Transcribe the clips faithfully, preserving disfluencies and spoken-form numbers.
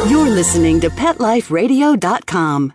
You're listening to Pet Life Radio dot com.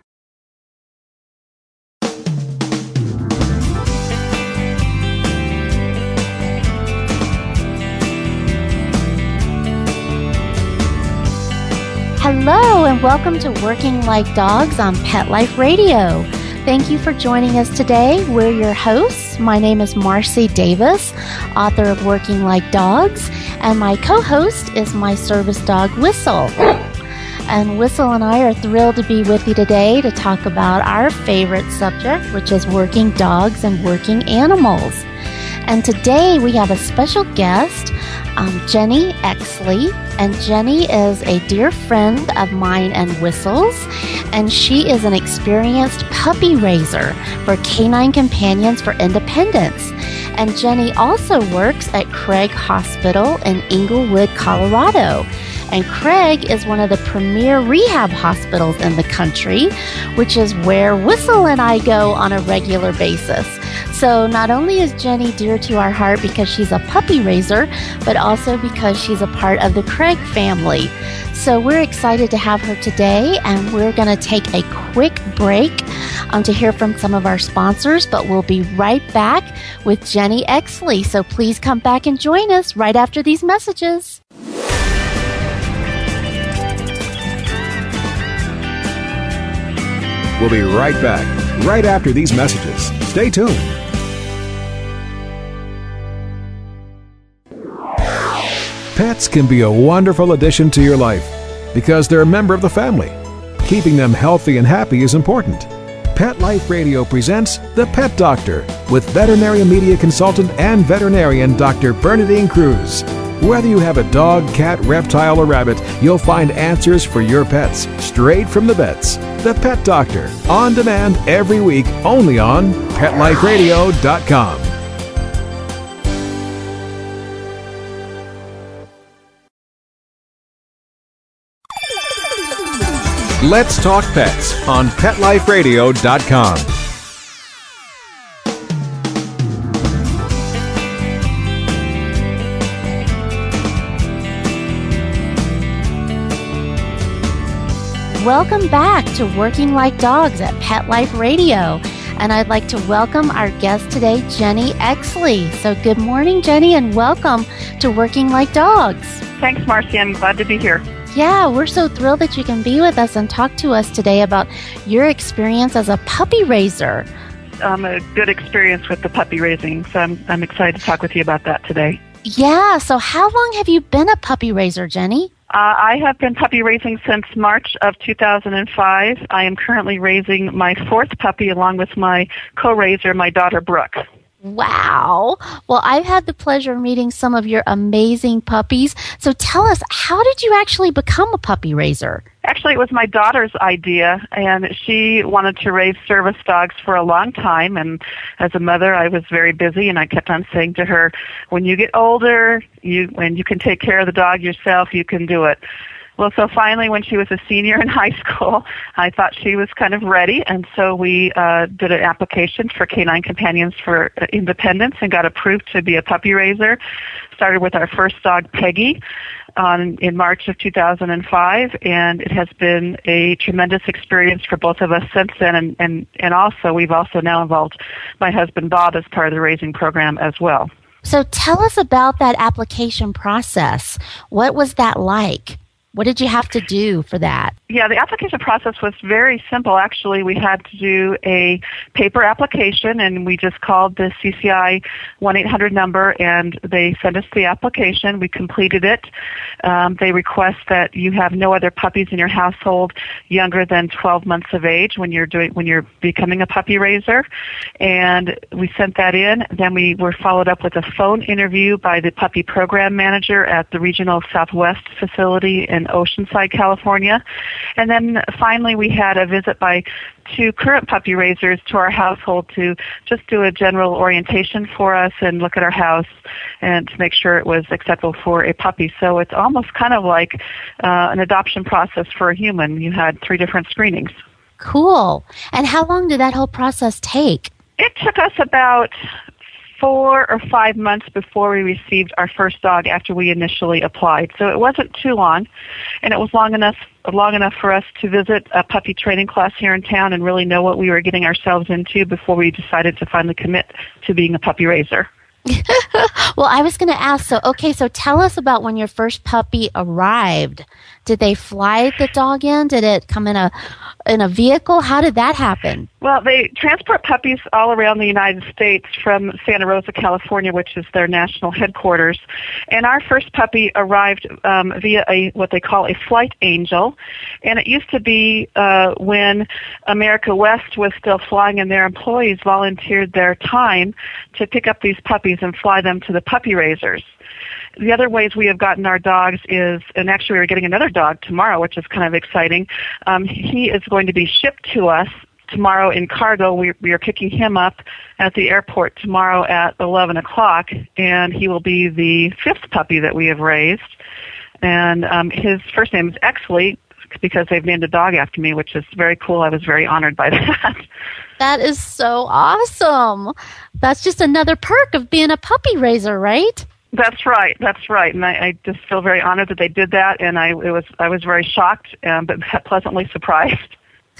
Hello and welcome to Working Like Dogs on Pet Life Radio. Thank you for joining us today. We're your hosts. My name is Marcy Davis, author of Working Like Dogs, and my co-host is my service dog, Whistle. And Whistle and I are thrilled to be with you today to talk about our favorite subject, which is working dogs and working animals. And today we have a special guest, um, Jenny Exley. And Jenny is a dear friend of mine and Whistle's. And she is an experienced puppy raiser for Canine Companions for Independence. And Jenny also works at Craig Hospital in Englewood, Colorado. And Craig is one of the premier rehab hospitals in the country, which is where Whistle and I go on a regular basis. So not only is Jenny dear to our heart because she's a puppy raiser, but also because she's a part of the Craig family. So we're excited to have her today, and we're going to take a quick break um, to hear from some of our sponsors, but we'll be right back with Jenny Exley. So please come back and join us right after these messages. We'll be right back, right after these messages. Stay tuned. Pets can be a wonderful addition to your life because they're a member of the family. Keeping them healthy and happy is important. Pet Life Radio presents The Pet Doctor with veterinary media consultant and veterinarian Doctor Bernadine Cruz. Whether you have a dog, cat, reptile, or rabbit, you'll find answers for your pets straight from the vets. The Pet Doctor, on demand every week, only on Pet Life Radio dot com. Let's Talk Pets on Pet Life Radio dot com. Welcome back to Working Like Dogs at Pet Life Radio. And I'd like to welcome our guest today, Jenny Exley. So good morning, Jenny, and welcome to Working Like Dogs. Thanks, Marcy. I'm glad to be here. Yeah, we're so thrilled that you can be with us and talk to us today about your experience as a puppy raiser. Um, a good experience with the puppy raising, so I'm, I'm excited to talk with you about that today. Yeah, so how long have you been a puppy raiser, Jenny? Uh, I have been puppy raising since March of two thousand five. I am currently raising my fourth puppy along with my co-raiser, my daughter, Brooke. Wow. Well, I've had the pleasure of meeting some of your amazing puppies. So tell us, how did you actually become a puppy raiser? Actually, it was my daughter's idea, and she wanted to raise service dogs for a long time. And as a mother, I was very busy, and I kept on saying to her, when you get older, you when you can take care of the dog yourself, you can do it. Well, so finally, when she was a senior in high school, I thought she was kind of ready, and so we uh, did an application for Canine Companions for Independence and got approved to be a puppy raiser. Started with our first dog, Peggy, on, in March of two thousand five, and it has been a tremendous experience for both of us since then, and, and, and also we've also now involved my husband, Bob, as part of the raising program as well. So tell us about that application process. What was that like? What did you have to do for that? Yeah, the application process was very simple. Actually, we had to do a paper application, and we just called the C C I one eight hundred number, and they sent us the application. We completed it. Um, they request that you have no other puppies in your household younger than twelve months of age when you're doing when you're becoming a puppy raiser, and we sent that in. Then we were followed up with a phone interview by the puppy program manager at the Regional Southwest facility in Oceanside, California. And then finally we had a visit by two current puppy raisers to our household to just do a general orientation for us and look at our house and to make sure it was acceptable for a puppy. So it's almost kind of like uh, an adoption process for a human. You had three different screenings. Cool. And how long did that whole process take? It took us about four or five months before we received our first dog after we initially applied. So it wasn't too long, and it was long enough long enough for us to visit a puppy training class here in town and really know what we were getting ourselves into before we decided to finally commit to being a puppy raiser. Well, I was going to ask, so, okay, so tell us about when your first puppy arrived. Did they fly the dog in? Did it come in a in a vehicle? How did that happen? Well, they transport puppies all around the United States from Santa Rosa, California, which is their national headquarters. And our first puppy arrived um, via a what they call a flight angel. And it used to be uh, when America West was still flying and their employees volunteered their time to pick up these puppies and fly them to the puppy raisers. The other ways we have gotten our dogs is, and actually we're getting another dog tomorrow, which is kind of exciting. Um, he is going to be shipped to us tomorrow in cargo. We, we are picking him up at the airport tomorrow at eleven o'clock, and he will be the fifth puppy that we have raised. And um, his first name is Exley, because they've named a dog after me, which is very cool. I was very honored by that. That is so awesome. That's just another perk of being a puppy raiser, right? That's right. That's right. And I, I just feel very honored that they did that, and I it was I was very shocked, um, but pleasantly surprised.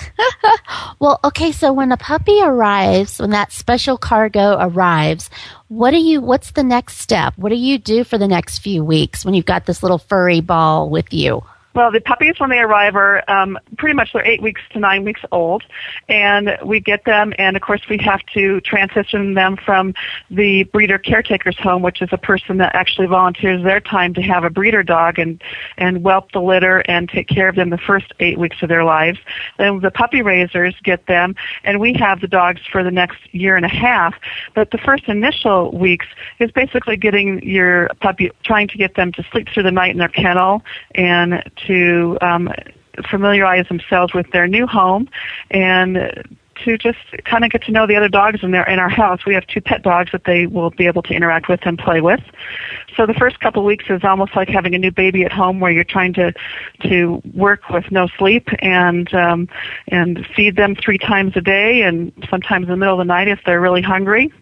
Well, okay. So when a puppy arrives, when that special cargo arrives, what do you? What's the next step? What do you do for the next few weeks when you've got this little furry ball with you? Well, the puppies, when they arrive, are um, pretty much they're eight weeks to nine weeks old, and we get them, and of course we have to transition them from the breeder caretaker's home, which is a person that actually volunteers their time to have a breeder dog and, and whelp the litter and take care of them the first eight weeks of their lives. Then the puppy raisers get them, and we have the dogs for the next year and a half, but the first initial weeks is basically getting your puppy, trying to get them to sleep through the night in their kennel and to um, familiarize themselves with their new home and to just kind of get to know the other dogs in their in our house. We have two pet dogs that they will be able to interact with and play with. So the first couple of weeks is almost like having a new baby at home, where you're trying to to work with no sleep and um, and feed them three times a day, and sometimes in the middle of the night if they're really hungry.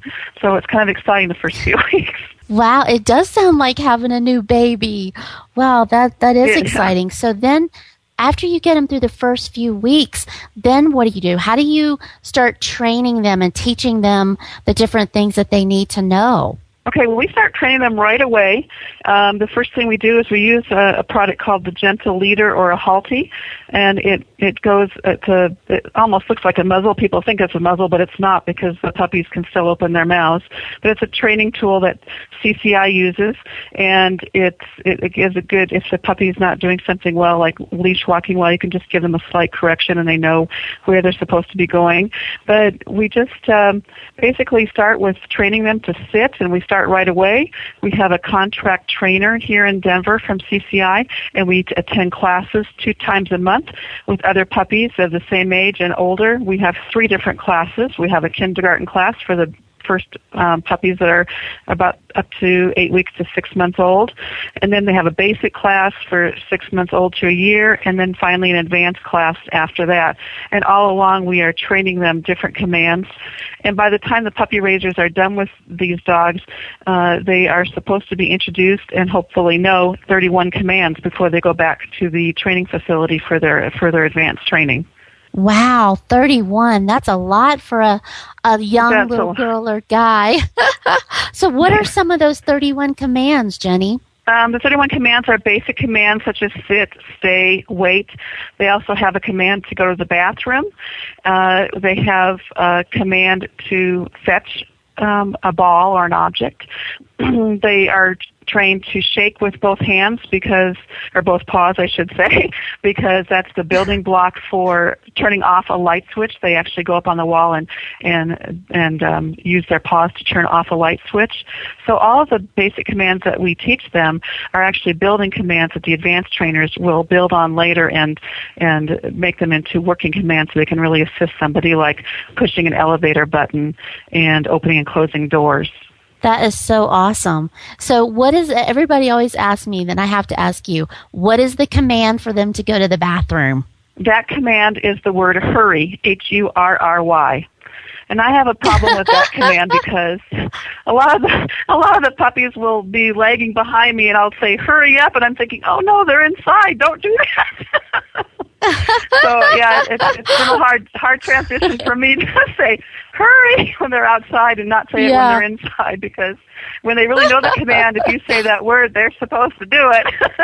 So it's kind of exciting the first few weeks. Wow, it does sound like having a new baby. Wow, that that is Yeah. exciting. So then, after you get them through the first few weeks, then what do you do? How do you start training them and teaching them the different things that they need to know? Okay, well, we start training them right away. Um, the first thing we do is we use a, a product called the Gentle Leader, or a Halti, and it it goes to it almost looks like a muzzle. People think it's a muzzle, but it's not, because the puppies can still open their mouths. But it's a training tool that C C I uses, and it's it, it gives a good, if the puppy's not doing something well, like leash walking well, you can just give them a slight correction, and they know where they're supposed to be going. But we just um, basically start with training them to sit, and we start right away. We have a contract trainer here in Denver from C C I, and we attend classes two times a month with other puppies of the same age and older. We have three different classes. We have a kindergarten class for the first um, puppies that are about up to eight weeks to six months old. And then they have a basic class for six months old to a year, and then finally an advanced class after that. And all along we are training them different commands. And by the time the puppy raisers are done with these dogs, uh, they are supposed to be introduced and hopefully know thirty-one commands before they go back to the training facility for their further advanced training. Wow, thirty-one. That's a lot for a, a young That's little a- girl or guy. So what are some of those thirty-one commands, Jenny? Um, the thirty-one commands are basic commands such as sit, stay, wait. They also have a command to go to the bathroom. Uh, they have a command to fetch um, a ball or an object. They are trained to shake with both hands because, or both paws, I should say, because that's the building block for turning off a light switch. They actually go up on the wall and and and um, use their paws to turn off a light switch. So all of the basic commands that we teach them are actually building commands that the advanced trainers will build on later and and make them into working commands so they can really assist somebody, like pushing an elevator button and opening and closing doors. That is so awesome. So what is, everybody always asks me, then I have to ask you, what is the command for them to go to the bathroom? That command is the word hurry, H U R R Y. And I have a problem with that command because a lot of the, a lot of the puppies will be lagging behind me, and I'll say, hurry up, and I'm thinking, oh, no, they're inside. Don't do that. So, yeah, it's, it's been a hard, hard transition for me to say, hurry, when they're outside and not say yeah. it when they're inside, because when they really know the command, if you say that word, they're supposed to do it.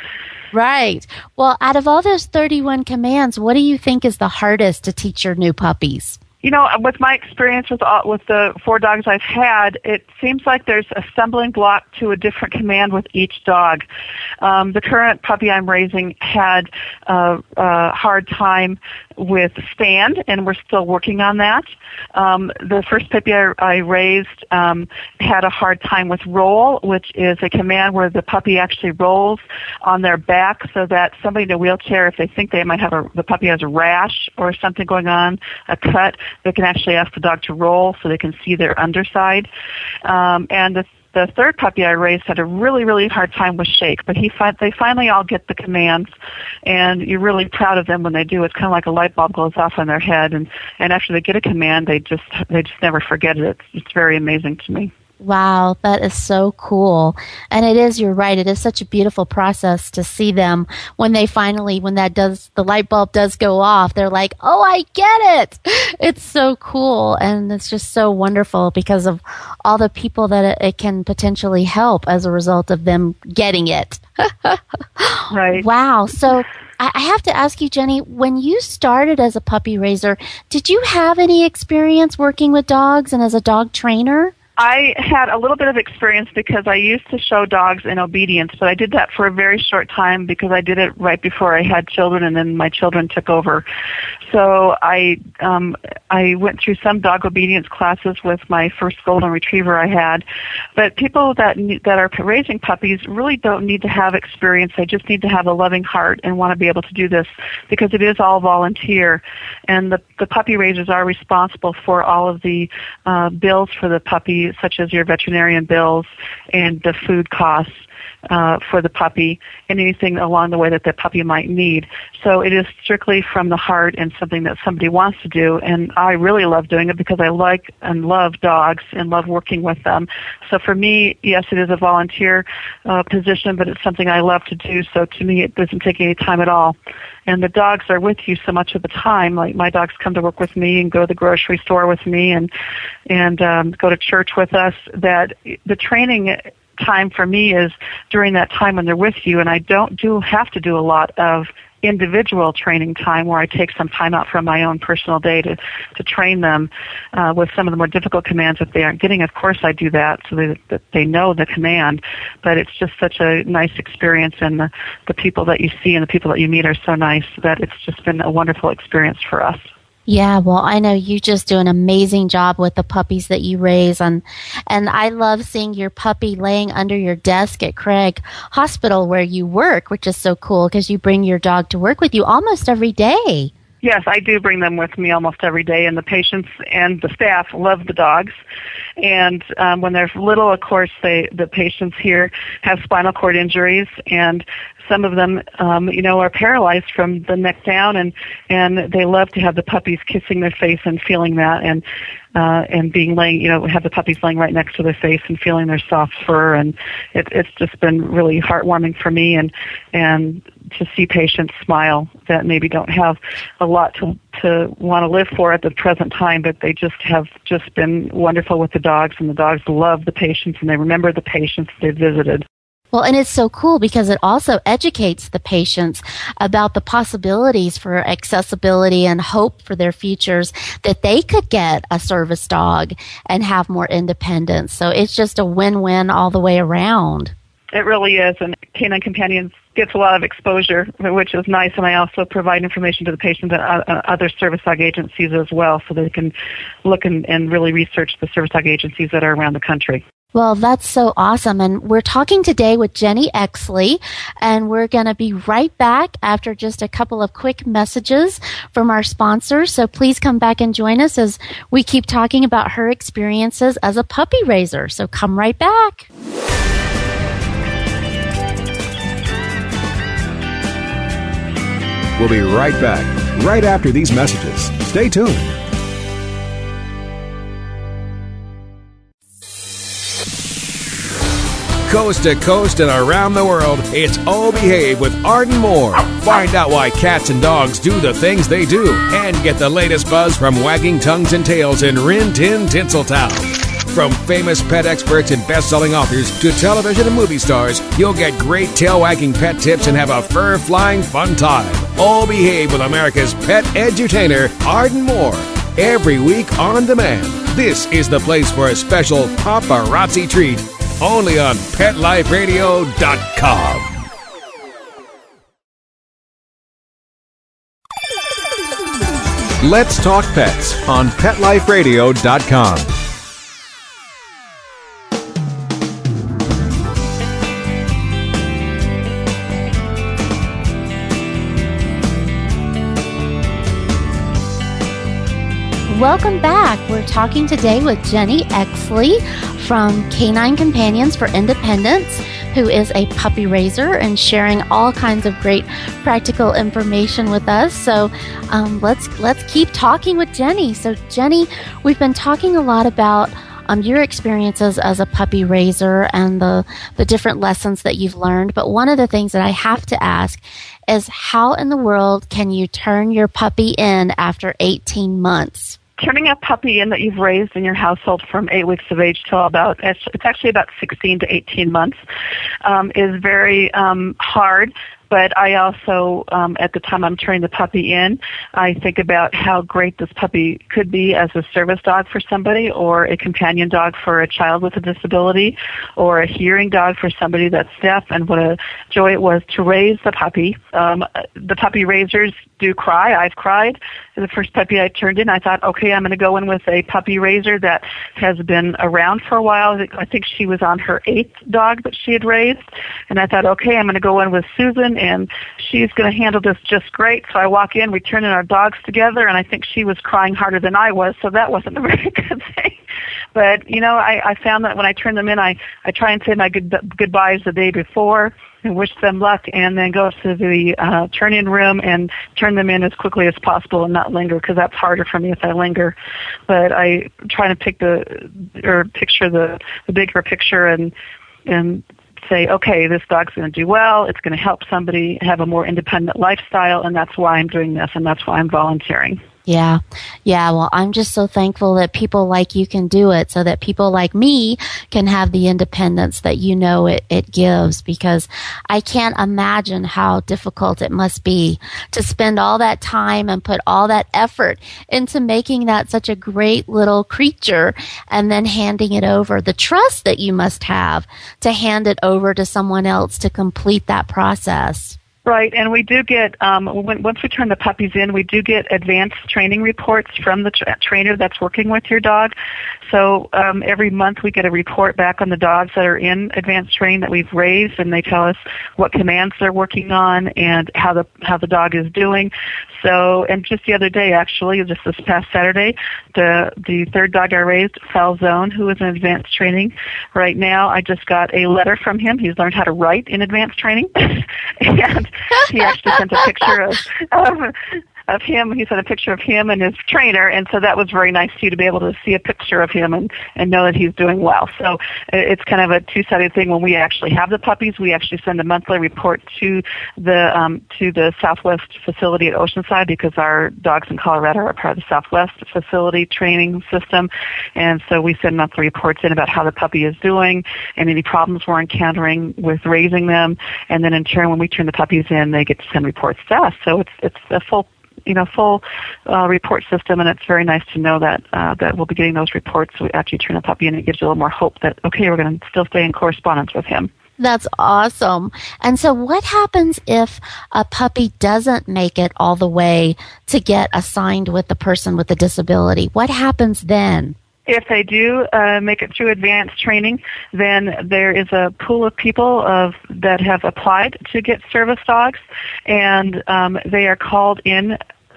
Right. Well, out of all those thirty-one commands, what do you think is the hardest to teach your new puppies? You know, with my experience with all, with the four dogs I've had, it seems like there's a stumbling block to a different command with each dog. Um, the current puppy I'm raising had uh, a hard time with stand, and we're still working on that. Um, the first puppy I, I raised um, had a hard time with roll, which is a command where the puppy actually rolls on their back so that somebody in a wheelchair, if they think they might have a, the puppy has a rash or something going on, a cut, they can actually ask the dog to roll so they can see their underside. Um, and the The third puppy I raised had a really, really hard time with shake, but he fi- they finally all get the commands, and you're really proud of them when they do. It's kind of like a light bulb goes off on their head, and, and after they get a command, they just they just never forget it. It's, it's very amazing to me. Wow, that is so cool. And it is, you're right, it is such a beautiful process to see them when they finally, when that does, the light bulb does go off, they're like, oh, I get it. It's so cool. And it's just so wonderful because of all the people that it, it can potentially help as a result of them getting it. Right. Wow. So I have to ask you, Jenny, when you started as a puppy raiser, did you have any experience working with dogs and as a dog trainer? I had a little bit of experience because I used to show dogs in obedience, but I did that for a very short time because I did it right before I had children, and then my children took over. So I um, I went through some dog obedience classes with my first golden retriever I had. But people that that are raising puppies really don't need to have experience. They just need to have a loving heart and want to be able to do this because it is all volunteer, and the the puppy raisers are responsible for all of the uh, bills for the puppy, such as your veterinarian bills and the food costs uh, for the puppy and anything along the way that the puppy might need. So it is strictly from the heart and something that somebody wants to do, and I really love doing it because I like and love dogs and love working with them. So for me, yes, it is a volunteer uh, position, but it's something I love to do, so to me it doesn't take any time at all. And the dogs are with you so much of the time. Like my dogs come to work with me and go to the grocery store with me and and um, go to church with us, that the training time for me is during that time when they're with you, and I don't do have to do a lot of individual training time where I take some time out from my own personal day to, to train them uh, with some of the more difficult commands if they aren't getting. Of course I do that so that, that they know the command, but it's just such a nice experience, and the, the people that you see and the people that you meet are so nice that it's just been a wonderful experience for us. Yeah, well, I know you just do an amazing job with the puppies that you raise, and and I love seeing your puppy laying under your desk at Craig Hospital where you work, which is so cool because you bring your dog to work with you almost every day. Yes, I do bring them with me almost every day, and the patients and the staff love the dogs. And um, when they're little, of course, they, the patients here have spinal cord injuries, and some of them, um, you know, are paralyzed from the neck down, and, and they love to have the puppies kissing their face and feeling that, and uh, and being laying, you know, have the puppies laying right next to their face and feeling their soft fur, and it, it's just been really heartwarming for me, and and to see patients smile that maybe don't have a lot to to want to live for at the present time, but they just have just been wonderful with the dogs, and the dogs love the patients, and they remember the patients they visited. Well, and it's so cool because it also educates the patients about the possibilities for accessibility and hope for their futures, that they could get a service dog and have more independence. So it's just a win-win all the way around. It really is, and Canine Companions gets a lot of exposure, which is nice, and I also provide information to the patients and uh, other service dog agencies as well, so they can look and, and really research the service dog agencies that are around the country. Well, that's so awesome. And we're talking today with Jenny Exley, and we're going to be right back after just a couple of quick messages from our sponsors. So please come back and join us as we keep talking about her experiences as a puppy raiser. So come right back. We'll be right back, right after these messages. Stay tuned. Coast to coast and around the world, it's Oh Behave with Arden Moore. Find out why cats and dogs do the things they do and get the latest buzz from wagging tongues and tails in Rin Tin Tinseltown. From famous pet experts and best-selling authors to television and movie stars, you'll get great tail-wagging pet tips and have a fur-flying fun time. Oh Behave with America's pet edutainer, Arden Moore. Every week on demand. This is the place for a special paparazzi treat. Only on Pet Life Radio dot com. Let's Talk Pets on Pet Life Radio dot com. Welcome back. We're talking today with Jenny Exley from Canine Companions for Independence, who is a puppy raiser and sharing all kinds of great practical information with us. So um, let's let's keep talking with Jenny. So Jenny, we've been talking a lot about um, your experiences as a puppy raiser and the the different lessons that you've learned. But one of the things that I have to ask is, how in the world can you turn your puppy in after eighteen months? Turning a puppy in that you've raised in your household from eight weeks of age till about, it's, it's actually about sixteen to eighteen months, um, is very um, hard. But I also, um, at the time I'm turning the puppy in, I think about how great this puppy could be as a service dog for somebody, or a companion dog for a child with a disability, or a hearing dog for somebody that's deaf, and what a joy it was to raise the puppy. Um, the puppy raisers do cry. I've cried. The first puppy I turned in, I thought, okay, I'm going to go in with a puppy raiser that has been around for a while. I think she was on her eighth dog that she had raised. And I thought, okay, I'm going to go in with Susan, and she's going to handle this just great. So I walk in, we turn in our dogs together, and I think she was crying harder than I was, so that wasn't a very good thing. But, you know, I, I found that when I turn them in, I, I try and say my good, goodbyes the day before and wish them luck, and then go to the uh, turn-in room and turn them in as quickly as possible and not linger, because that's harder for me if I linger. But I try to pick the, or picture the, the bigger picture and and say, okay, this dog's going to do well, it's going to help somebody have a more independent lifestyle, and that's why I'm doing this, and that's why I'm volunteering. Yeah. Yeah. Well, I'm just so thankful that people like you can do it, so that people like me can have the independence that you know it, it gives, because I can't imagine how difficult it must be to spend all that time and put all that effort into making that such a great little creature and then handing it over. The trust that you must have to hand it over to someone else to complete that process. Right, and we do get, um, when, once we turn the puppies in, we do get advanced training reports from the tra- trainer that's working with your dog. So um, every month we get a report back on the dogs that are in advanced training that we've raised, and they tell us what commands they're working on and how the how the dog is doing. So, and just the other day, actually, just this past Saturday, the the third dog I raised, Falzone, who is in advanced training right now, I just got a letter from him. He's learned how to write in advanced training, and he actually sent a picture of, of of him. He sent a picture of him and his trainer, and so that was very nice too, to be able to see a picture of him and, and know that he's doing well. So it's kind of a two-sided thing. When we actually have the puppies, we actually send a monthly report to the um, to the Southwest facility at Oceanside, because our dogs in Colorado are part of the Southwest facility training system, and so we send monthly reports in about how the puppy is doing and any problems we're encountering with raising them, and then in turn, when we turn the puppies in, they get to send reports to us. So it's it's a full you know, full uh, report system, and it's very nice to know that uh, that we'll be getting those reports after you turn a puppy in. It gives you a little more hope that, okay, we're going to still stay in correspondence with him. That's awesome. And so what happens if a puppy doesn't make it all the way to get assigned with the person with the disability? What happens then? If they do uh, make it through advanced training, then there is a pool of people of, that have applied to get service dogs, and um, they are called in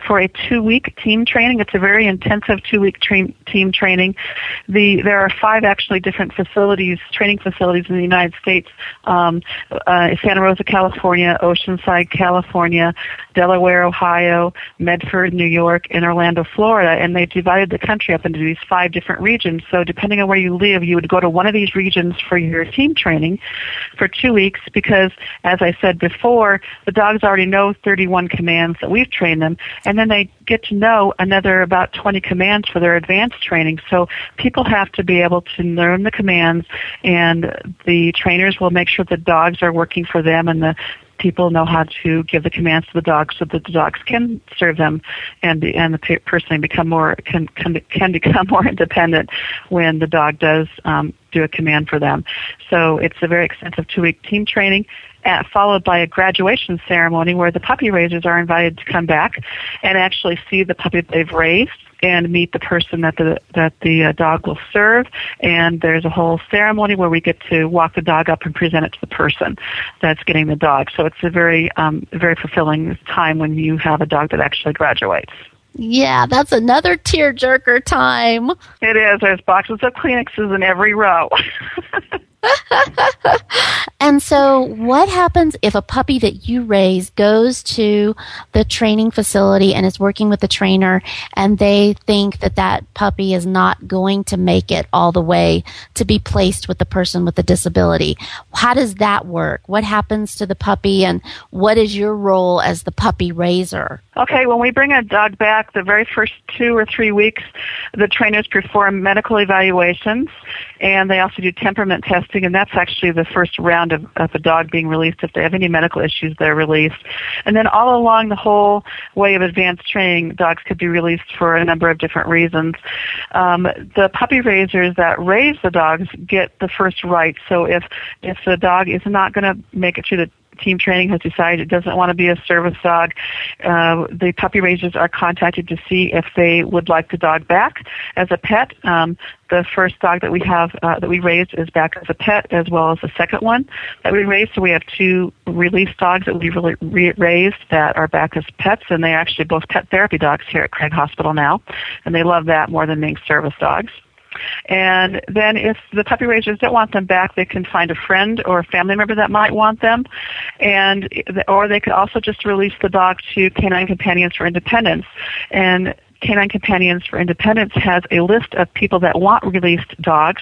for a two-week team training. It's a very intensive two-week tra- team training. The there are five actually different facilities, training facilities in the United States: um, uh, Santa Rosa, California; Oceanside, California; Delaware, Ohio; Medford, New York; and Orlando, Florida. And they divided the country up into these five different regions. So depending on where you live, you would go to one of these regions for your team training for two weeks because, as I said before, the dogs already know thirty-one commands that we've trained them, and then they get to know another about twenty commands for their advanced training. So people have to be able to learn the commands, and the trainers will make sure the dogs are working for them, and the people know how to give the commands to the dogs so that the dogs can serve them, and the, and the pe- person become more can, can can become more independent when the dog does um, do a command for them. So it's a very extensive two-week team training, uh, followed by a graduation ceremony where the puppy raisers are invited to come back and actually see the puppy they've raised and meet the person that the that the uh, dog will serve. And there's a whole ceremony where we get to walk the dog up and present it to the person that's getting the dog. So it's a very um, very fulfilling time when you have a dog that actually graduates. Yeah, that's another tearjerker time. It is. There's boxes of Kleenexes in every row. And so what happens if a puppy that you raise goes to the training facility and is working with the trainer and they think that that puppy is not going to make it all the way to be placed with the person with the disability? How does that work? What happens to the puppy, and what is your role as the puppy raiser? Okay, when we bring a dog back, the very first two or three weeks, the trainers perform medical evaluations, and they also do temperament testing, and that's actually the first round of, of a dog being released. If they have any medical issues, they're released. And then all along the whole way of advanced training, dogs could be released for a number of different reasons. Um, the puppy raisers that raise the dogs get the first right. So if, if the dog is not going to make it through the team training, has decided it doesn't want to be a service dog, uh, the puppy raisers are contacted to see if they would like the dog back as a pet. Um, the first dog that we have uh, that we raised is back as a pet, as well as the second one that we raised. So we have two released dogs that we really re- raised that are back as pets, and they're actually both pet therapy dogs here at Craig Hospital now, and they love that more than being service dogs. And then if the puppy raisers don't want them back, they can find a friend or a family member that might want them, and or they could also just release the dog to Canine Companions for Independence. And Canine Companions for Independence has a list of people that want released dogs,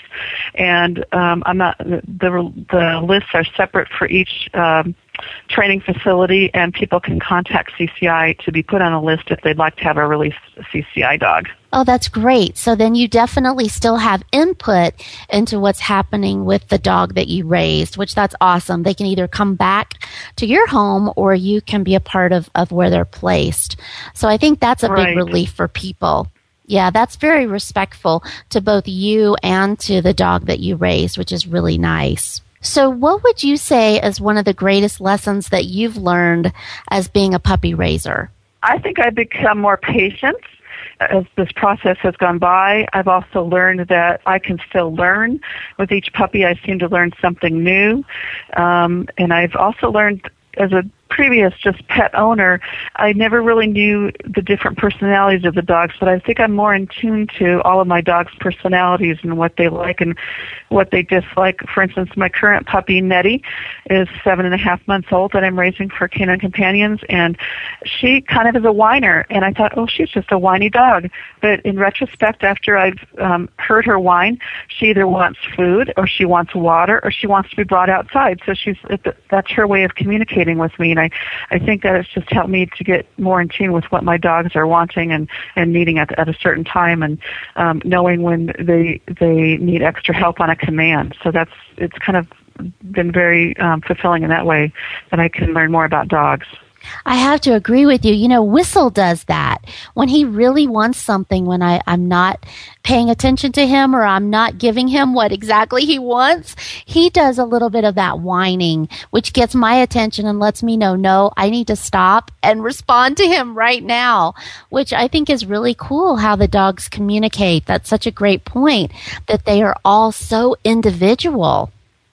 and um, I'm not the the lists are separate for each um, training facility, and people can contact C C I to be put on a list if they'd like to have a released C C I dog. Oh, that's great. So then you definitely still have input into what's happening with the dog that you raised, which that's awesome. They can either come back to your home or you can be a part of, of where they're placed. So I think that's a right. big relief for people. Yeah, that's very respectful to both you and to the dog that you raised, which is really nice. So what would you say is one of the greatest lessons that you've learned as being a puppy raiser? I think I've become more patient as this process has gone by. I've also learned that I can still learn. With each puppy, I seem to learn something new. Um, and I've also learned as a previous just pet owner, I never really knew the different personalities of the dogs, but I think I'm more in tune to all of my dogs' personalities and what they like and what they dislike. For instance, my current puppy, Nettie, is seven and a half months old that I'm raising for Canine Companions, and she kind of is a whiner, and I thought, oh, she's just a whiny dog. But in retrospect, after I've um, heard her whine, she either wants food or she wants water or she wants to be brought outside. So she's that's her way of communicating with me, and I, I think that it's just helped me to get more in tune with what my dogs are wanting and, and needing at, at a certain time, and um, knowing when they they need extra help on a command. So that's it's kind of been very um, fulfilling in that way that I can learn more about dogs. I have to agree with you. You know, Whistle does that. When he really wants something, when I, I'm not paying attention to him or I'm not giving him what exactly he wants, he does a little bit of that whining, which gets my attention and lets me know, no, I need to stop and respond to him right now, which I think is really cool how the dogs communicate. That's such a great point, that they are all so individual.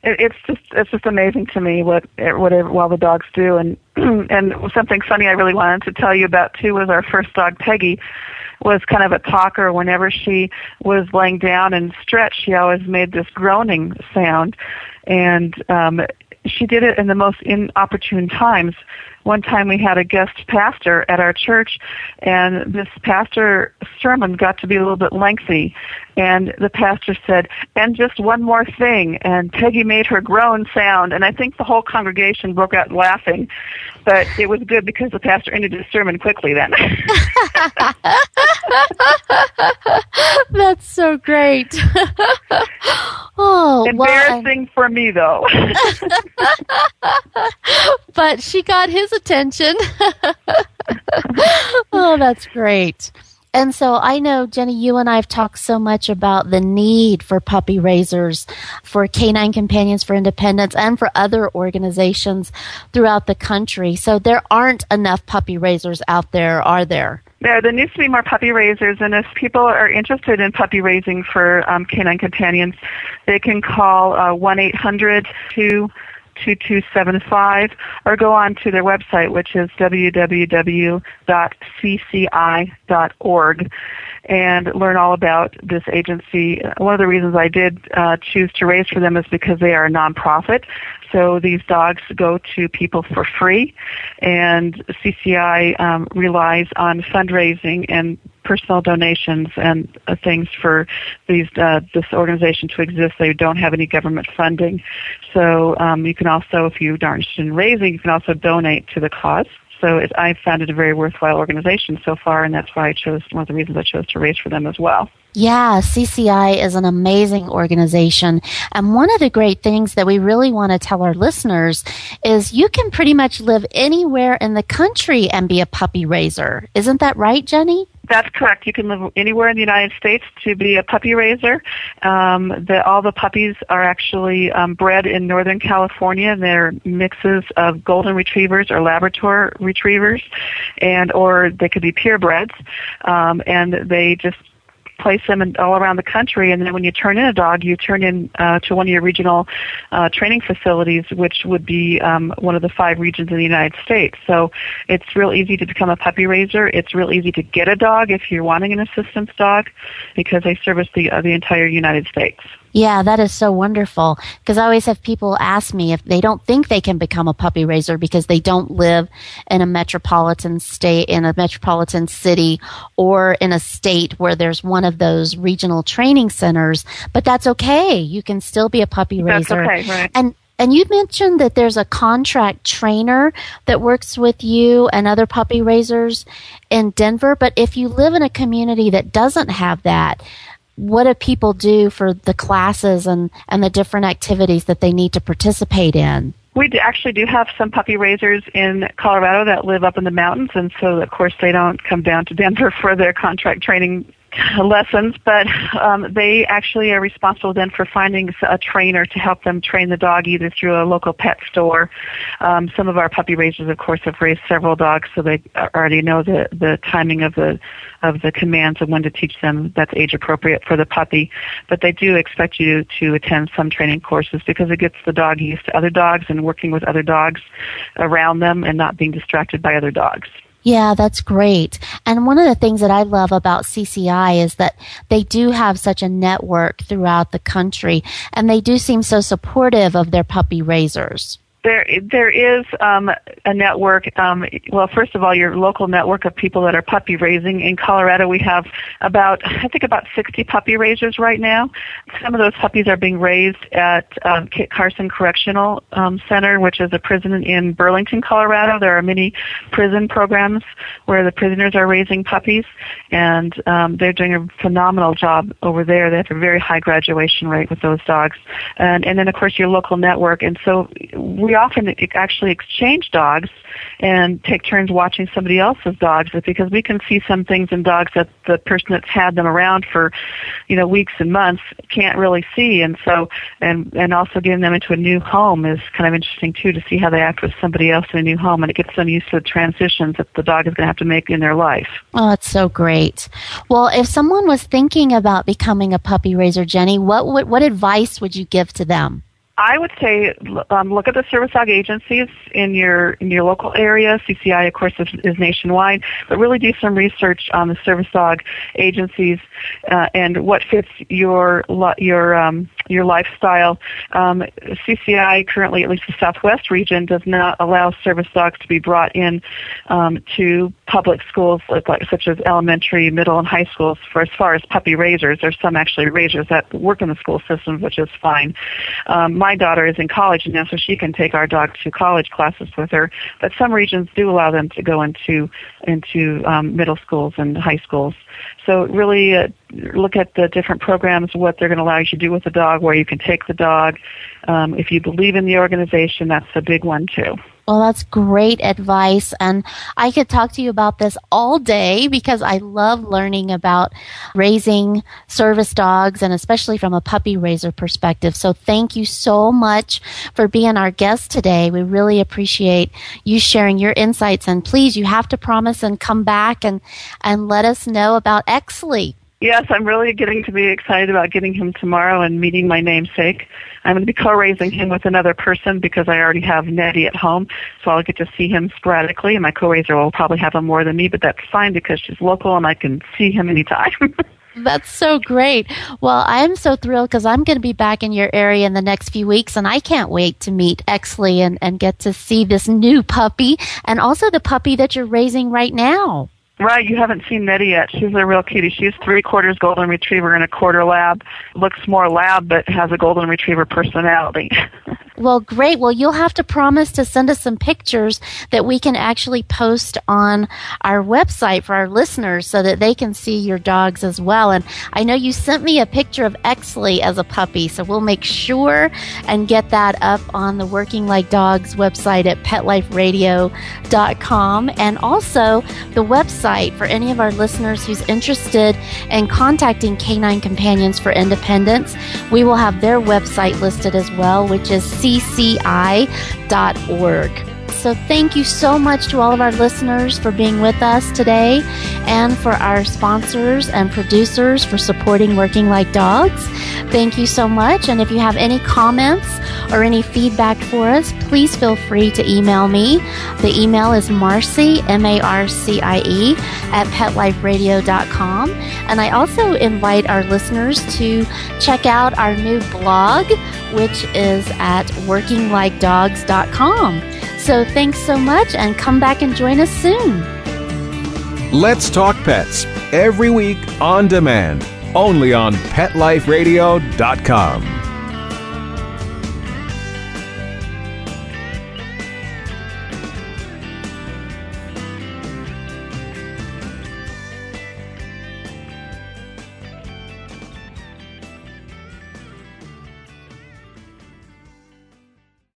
it, it's just it's just amazing to me what what all the dogs do. And and something funny I really wanted to tell you about too was our first dog, Peggy, was kind of a talker. Whenever she was laying down and stretched, she always made this groaning sound, and um, she did it in the most inopportune times. One time we had a guest pastor at our church, and this pastor's sermon got to be a little bit lengthy, and the pastor said, "And just one more thing," and Peggy made her groan sound, and I think the whole congregation broke out laughing, but it was good because the pastor ended his sermon quickly then. That's so great. Oh, embarrassing well, for me, though. But she got his attention. Oh, that's great. And so I know, Jenny, you and I have talked so much about the need for puppy raisers, for Canine Companions for Independence, and for other organizations throughout the country. So there aren't enough puppy raisers out there, are there? There, there needs to be more puppy raisers, and if people are interested in puppy raising for um, Canine Companions, they can call uh, one eight hundred two two two seven five or go on to their website, which is w w w dot c c i dot org, and learn all about this agency. One of the reasons I did uh, choose to raise for them is because they are a nonprofit. So these dogs go to people for free, and C C I um, relies on fundraising and personal donations and uh, things for these uh, this organization to exist. They don't have any government funding. So um, you can also, if you aren't interested in raising, you can also donate to the cause. So it, I found it a very worthwhile organization so far, and that's why I chose, one of the reasons I chose to raise for them as well. Yeah, C C I is an amazing organization. And one of the great things that we really want to tell our listeners is you can pretty much live anywhere in the country and be a puppy raiser. Isn't that right, Jenny? That's correct. You can live anywhere in the United States to be a puppy raiser. Um, the, all the puppies are actually um, bred in Northern California. They're mixes of golden retrievers or Labrador retrievers, and or they could be purebreds, um, and they just place them in, all around the country, and then when you turn in a dog, you turn in uh, to one of your regional uh, training facilities, which would be um, one of the five regions in the United States. So it's real easy to become a puppy raiser. It's real easy to get a dog if you're wanting an assistance dog, because they service the uh, the entire United States. Yeah, that is so wonderful, because I always have people ask me if they don't think they can become a puppy raiser because they don't live in a metropolitan state, in a metropolitan city, or in a state where there's one of those regional training centers. But that's okay. You can still be a puppy raiser. That's okay, right. And And you mentioned that there's a contract trainer that works with you and other puppy raisers in Denver. But if you live in a community that doesn't have that, what do people do for the classes and, and the different activities that they need to participate in? We do actually do have some puppy raisers in Colorado that live up in the mountains, and so, of course, they don't come down to Denver for their contract training lessons, but um, they actually are responsible then for finding a trainer to help them train the dog either through a local pet store. Um, some of our puppy raisers, of course, have raised several dogs, so they already know the, the timing of the of the commands and when to teach them that's age appropriate for the puppy. But they do expect you to attend some training courses because it gets the dog used to other dogs and working with other dogs around them and not being distracted by other dogs. Yeah, that's great. And one of the things that I love about C C I is that they do have such a network throughout the country, and they do seem so supportive of their puppy raisers. There, there is um, a network. Um, well, first of all, your local network of people that are puppy raising. In Colorado, we have about, I think, about sixty puppy raisers right now. Some of those puppies are being raised at um, Kit Carson Correctional um, Center, which is a prison in Burlington, Colorado. There are many prison programs where the prisoners are raising puppies, and um, they're doing a phenomenal job over there. They have a very high graduation rate with those dogs. And, and then, of course, your local network. And so we often actually exchange dogs and take turns watching somebody else's dogs, because we can see some things in dogs that the person that's had them around for, you know, weeks and months can't really see. And so, and and also getting them into a new home is kind of interesting too, to see how they act with somebody else in a new home, and it gets them used to the transitions that the dog is going to have to make in their life. Oh, that's so great. Well, if someone was thinking about becoming a puppy raiser, Jenny, what what, what advice would you give to them? I would say um, look at the service dog agencies in your in your local area. C C I, of course, is, is nationwide, but really do some research on the service dog agencies uh, and what fits your your um, your lifestyle. Um, C C I currently, at least the Southwest region, does not allow service dogs to be brought in um, to public schools like, like, such as elementary, middle, and high schools. For as far as puppy raisers, there's some actually raisers that work in the school system, which is fine. Um, my daughter is in college now, so she can take our dog to college classes with her. But some regions do allow them to go into into um, middle schools and high schools. So really uh, look at the different programs, what they're going to allow you to do with the dog, where you can take the dog. Um, if you believe in the organization, that's a big one too. Well, that's great advice, and I could talk to you about this all day because I love learning about raising service dogs, and especially from a puppy raiser perspective. So thank you so much for being our guest today. We really appreciate you sharing your insights, and please, you have to promise and come back and, and let us know about Exley. Yes, I'm really getting to be excited about getting him tomorrow and meeting my namesake. I'm going to be co-raising him with another person because I already have Nettie at home, so I'll get to see him sporadically, and my co-raiser will probably have him more than me, but that's fine because she's local and I can see him anytime. That's so great. Well, I'm so thrilled because I'm going to be back in your area in the next few weeks, and I can't wait to meet Exley and, and get to see this new puppy and also the puppy that you're raising right now. Right, you haven't seen Nettie yet. She's a real cutie. She's three quarters golden retriever and a quarter lab. Looks more lab, but has a golden retriever personality. Well, great. Well, you'll have to promise to send us some pictures that we can actually post on our website for our listeners so that they can see your dogs as well. And I know you sent me a picture of Exley as a puppy, so we'll make sure and get that up on the Working Like Dogs website at pet life radio dot com, and also the website for any of our listeners who's interested in contacting Canine Companions for Independence. We will have their website listed as well, which is c c i dot org. So thank you so much to all of our listeners for being with us today, and for our sponsors and producers for supporting Working Like Dogs. Thank you so much. And if you have any comments or any feedback for us, please feel free to email me. The email is Marcie, M A R C I E, at pet life radio dot com. And I also invite our listeners to check out our new blog, which is at working like dogs dot com. So thanks so much, and come back and join us soon. Let's Talk Pets, every week on demand, only on pet life radio dot com.